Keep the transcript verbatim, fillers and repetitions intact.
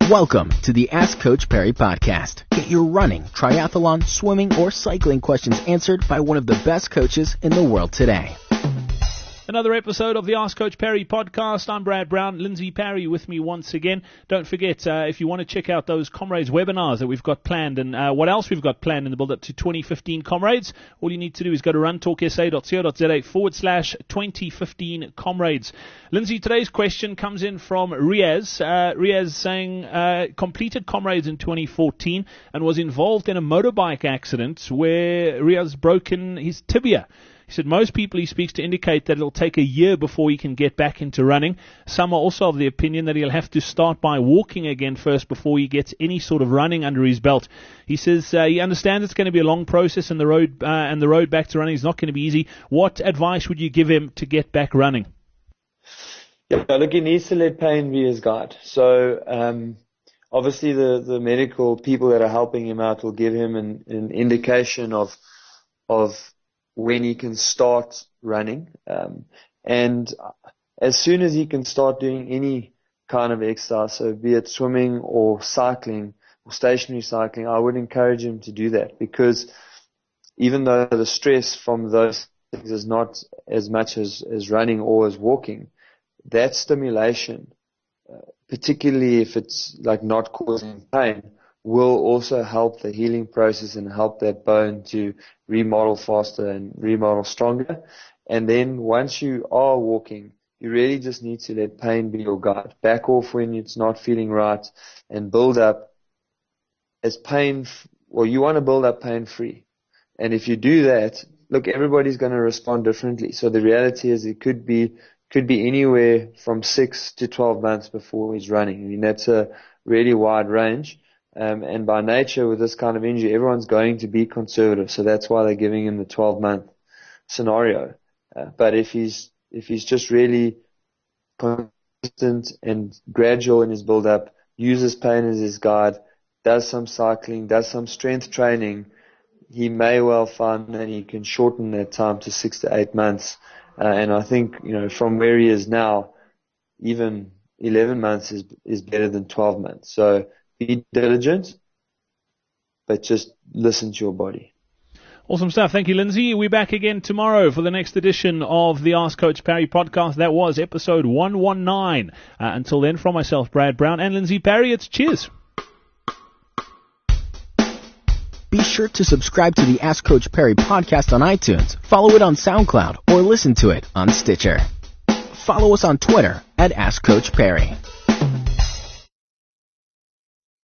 Welcome to the Ask Coach Perry podcast. Get your running, triathlon, swimming, or cycling questions answered by one of the best coaches in the world today. Another episode of the Ask Coach Perry podcast. I'm Brad Brown. Lindsay Perry with me once again. Don't forget, uh, if you want to check out those Comrades webinars that we've got planned and uh, what else we've got planned in the build-up to twenty fifteen Comrades, all you need to do is go to runtalksa.co.za forward slash 2015 Comrades. Lindsay, today's question comes in from Riaz. Uh, Riaz saying, uh, completed Comrades in twenty fourteen and was involved in a motorbike accident where Riaz broken his tibia. He said most people he speaks to indicate that it'll take a year before he can get back into running. Some are also of the opinion that he'll have to start by walking again first before he gets any sort of running under his belt. He says uh, he understands it's going to be a long process and the road uh, and the road back to running is not going to be easy. What advice would you give him to get back running? Yeah, look, he needs to let pain be his guide. So um, obviously the, the medical people that are helping him out will give him an, an indication of of when he can start running. Um, and as soon as he can start doing any kind of exercise, so be it swimming or cycling or stationary cycling, I would encourage him to do that, because even though the stress from those things is not as much as, as running or as walking, that stimulation, uh, particularly if it's like not causing pain, will also help the healing process and help that bone to remodel faster and remodel stronger. And then once you are walking, you really just need to let pain be your guide. Back off when it's not feeling right and build up as pain, well, you want to build up pain free. And if you do that, look, everybody's going to respond differently. So the reality is it could be, could be anywhere from six to twelve months before he's running. I mean, that's a really wide range. Um, and by nature, with this kind of injury, everyone's going to be conservative. So that's why they're giving him the twelve-month scenario. Uh, but if he's if he's just really consistent and gradual in his build-up, uses pain as his guide, does some cycling, does some strength training, he may well find that he can shorten that time to six to eight months. Uh, and I think, you know, from where he is now, even eleven months is is better than twelve months. So be diligent, but just listen to your body. Awesome stuff. Thank you, Lindsay. We're back again tomorrow for the next edition of the Ask Coach Perry podcast. That was episode one nineteen. Uh, until then, from myself, Brad Brown, and Lindsay Perry, it's cheers. Be sure to subscribe to the Ask Coach Perry podcast on iTunes, follow it on SoundCloud, or listen to it on Stitcher. Follow us on Twitter at Ask Coach Perry.